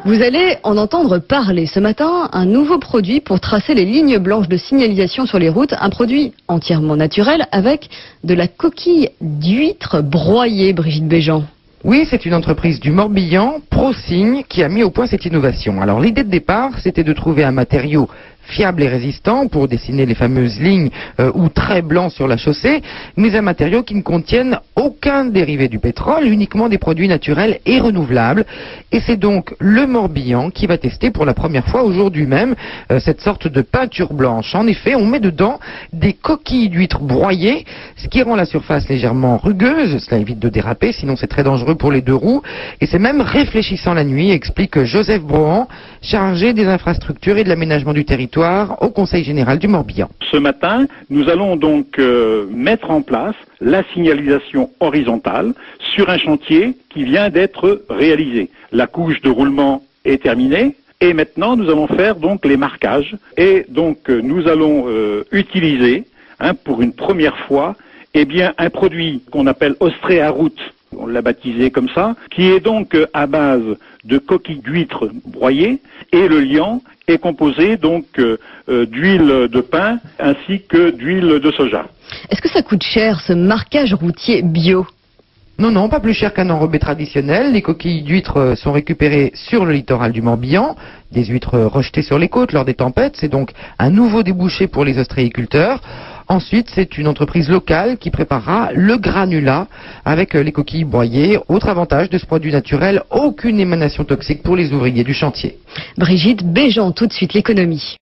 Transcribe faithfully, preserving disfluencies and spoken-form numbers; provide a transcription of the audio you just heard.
Vous allez en entendre parler ce matin, un nouveau produit pour tracer les lignes blanches de signalisation sur les routes, un produit entièrement naturel avec de la coquille d'huître broyée, Brigitte Béjean. Oui, c'est une entreprise du Morbihan, ProSigne, qui a mis au point cette innovation. Alors l'idée de départ, c'était de trouver un matériau fiable et résistant pour dessiner les fameuses lignes euh, ou traits blancs sur la chaussée, mais un matériau qui ne contienne aucun dérivé du pétrole, uniquement des produits naturels et renouvelables. Et c'est donc le Morbihan qui va tester pour la première fois aujourd'hui même euh, cette sorte de peinture blanche. En effet, on met dedans des coquilles d'huîtres broyées, ce qui rend la surface légèrement rugueuse. Cela évite de déraper, sinon c'est très dangereux pour les deux roues. Et c'est même réfléchissant la nuit, explique Joseph Brohan, chargé des infrastructures et de l'aménagement du territoire au Conseil général du Morbihan. Ce matin, nous allons donc euh, mettre en place la signalisation horizontale sur un chantier qui vient d'être réalisé. La couche de roulement est terminée et maintenant nous allons faire donc les marquages et donc euh, nous allons euh, utiliser hein, pour une première fois eh bien, un produit qu'on appelle Ostréaroute. On l'a baptisé comme ça, qui est donc à base de coquilles d'huîtres broyées et le liant est composé donc euh, d'huile de pain ainsi que d'huile de soja. Est-ce que ça coûte cher ce marquage routier bio ? Non, non, pas plus cher qu'un enrobé traditionnel. Les coquilles d'huîtres sont récupérées sur le littoral du Morbihan, des huîtres rejetées sur les côtes lors des tempêtes. C'est donc un nouveau débouché pour les ostréiculteurs. Ensuite, c'est une entreprise locale qui préparera le granulat avec les coquilles broyées. Autre avantage de ce produit naturel, aucune émanation toxique pour les ouvriers du chantier. Brigitte Béjean, tout de suite l'économie.